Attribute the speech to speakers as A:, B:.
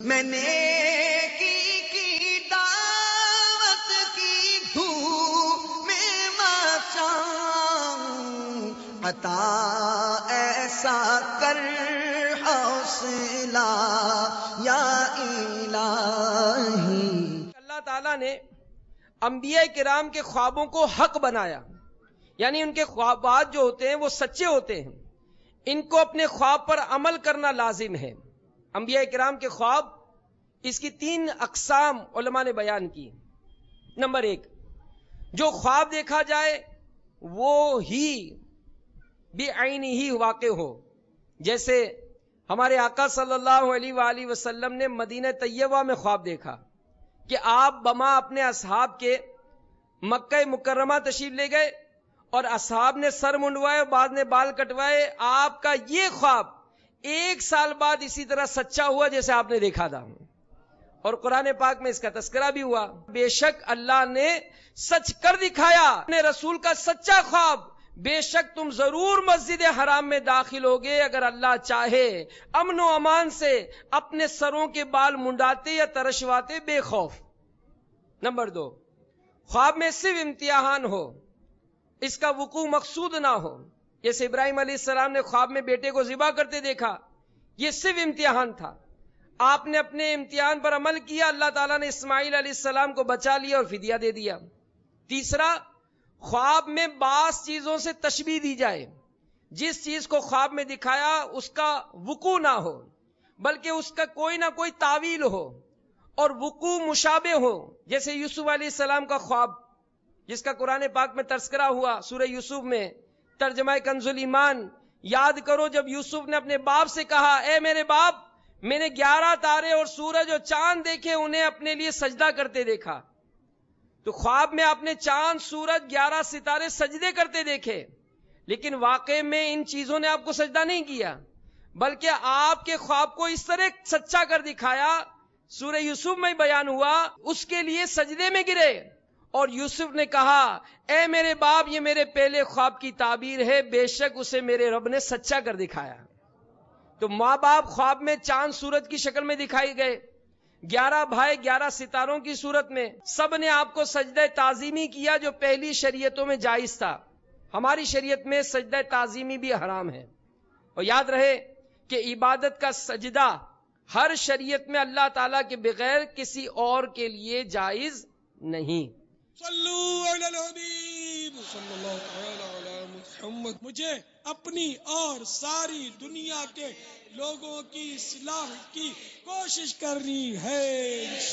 A: میں نیکی کی دعوت کی دھوم میں مچاؤں، عطا ایسا کر حوصلہ یا الہی۔
B: اللہ تعالیٰ نے انبیاء کرام کے خوابوں کو حق بنایا، یعنی ان کے خوابات جو ہوتے ہیں وہ سچے ہوتے ہیں، ان کو اپنے خواب پر عمل کرنا لازم ہے۔ انبیاء کرام کے خواب، اس کی 3 اقسام علماء نے بیان کی۔ نمبر 1، جو خواب دیکھا جائے وہ ہی بعینہ ہی واقع ہو، جیسے ہمارے آقا صلی اللہ علیہ وآلہ وسلم نے مدینہ طیبہ میں خواب دیکھا کہ آپ بما اپنے اصحاب کے مکہ مکرمہ تشریف لے گئے اور اصحاب نے سر منڈوائے اور بعد نے بال کٹوائے۔ آپ کا یہ خواب 1 سال بعد اسی طرح سچا ہوا جیسے آپ نے دیکھا تھا، اور قرآن پاک میں اس کا تذکرہ بھی ہوا۔ بے شک اللہ نے سچ کر دکھایا اپنے رسول کا سچا خواب، بے شک تم ضرور مسجد حرام میں داخل ہوگے اگر اللہ چاہے، امن و امان سے اپنے سروں کے بال منڈاتے یا ترشواتے بے خوف۔ نمبر 2، خواب میں صرف امتحان ہو، اس کا وقوع مقصود نہ ہو، جیسے ابراہیم علیہ السلام نے خواب میں بیٹے کو ذبح کرتے دیکھا، یہ صرف امتحان تھا، آپ نے اپنے امتحان پر عمل کیا، اللہ تعالیٰ نے اسماعیل علیہ السلام کو بچا لیا اور فدیہ دے دیا۔ تیسرا، خواب میں بعض چیزوں سے تشبیہ دی جائے، جس چیز کو خواب میں دکھایا اس کا وقوع نہ ہو بلکہ اس کا کوئی نہ کوئی تعویل ہو اور وقوع مشابہ ہو، جیسے یوسف علیہ السلام کا خواب جس کا قرآن پاک میں تذکرہ ہوا سورہ یوسف میں، ترجمہ کنز الایمان۔ یاد کرو جب یوسف نے اپنے باپ سے کہا، اے میرے باپ، میں نے 11 تارے اور سورج اور چاند دیکھے، انہیں اپنے لیے سجدہ کرتے دیکھا۔ تو خواب میں آپ نے چاند، سورج، 11 ستارے سجدے کرتے دیکھے، لیکن واقع میں ان چیزوں نے آپ کو سجدہ نہیں کیا، بلکہ آپ کے خواب کو اس طرح سچا کر دکھایا، سورہ یوسف میں بیان ہوا، اس کے لیے سجدے میں گرے اور یوسف نے کہا، اے میرے باپ، یہ میرے پہلے خواب کی تعبیر ہے، بے شک اسے میرے رب نے سچا کر دکھایا۔ تو ماں باپ خواب میں چاند سورج کی شکل میں دکھائی گئے، 11 بھائی 11 ستاروں کی صورت میں، سب نے آپ کو سجدہ تعظیمی کیا جو پہلی شریعتوں میں جائز تھا۔ ہماری شریعت میں سجدہ تعظیمی بھی حرام ہے، اور یاد رہے کہ عبادت کا سجدہ ہر شریعت میں اللہ تعالیٰ کے بغیر کسی اور کے لیے جائز نہیں۔
C: صلو علی الحبیب صلی اللہ تعالی علی محمد۔ مجھے اپنی اور ساری دنیا کے لوگوں کی اصلاح کی کوشش کرنی ہے۔